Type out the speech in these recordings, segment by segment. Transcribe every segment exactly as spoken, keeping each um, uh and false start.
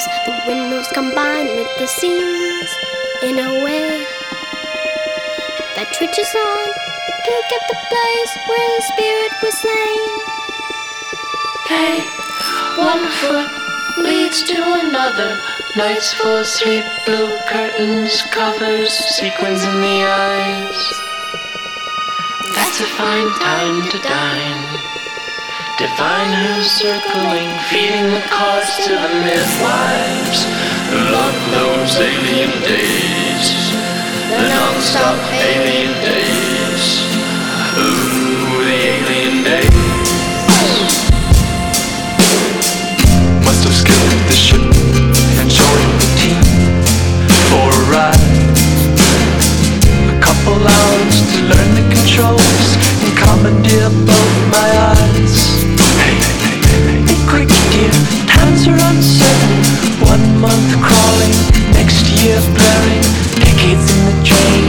windows, the windows combine with the seams in a way that twitches on the peak at the place where the spirit was slain. Hey, one foot leads to another. Nights full of sleep, blue curtains, covers, sequins in the eyes. That's a fine time to dine. Divine who's circling, feeding the cause to the midwives who love those alien days, the non-stop alien days. Ooh, the alien days. Must have skipped the ship and joined the team for a ride. A couple hours to learn the controls and commandeer both my eyes. Hey, hey, hey, hey, quick dear, times are uncertain. One month crawling, next year blurring, decades in the drain.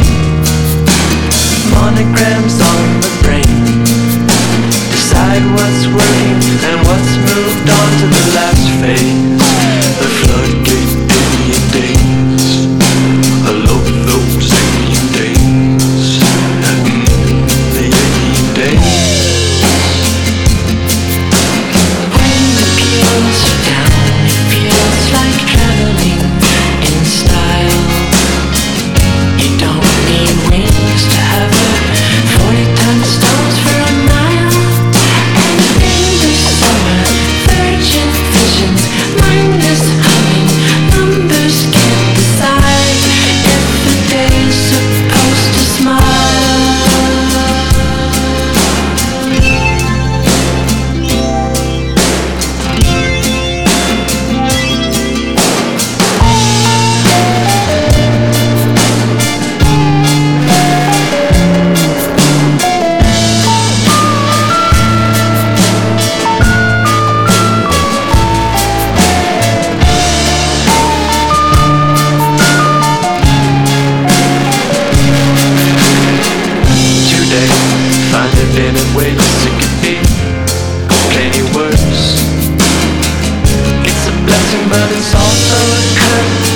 Monograms on the brain decide what's working and what's moved on to the last phase. The floodgate alien days. I love those alien days. Mm, the alien days. When the peels are down, it feels like traveling in style. You don't need wings to hover, forty ton stones for a mile. And in the summer, virgin visions, mindless humming, numbers can't decide if the day's supposed to smile. Today, find it in a way it could be plenty worse. It's a blessing, but it's also a curse.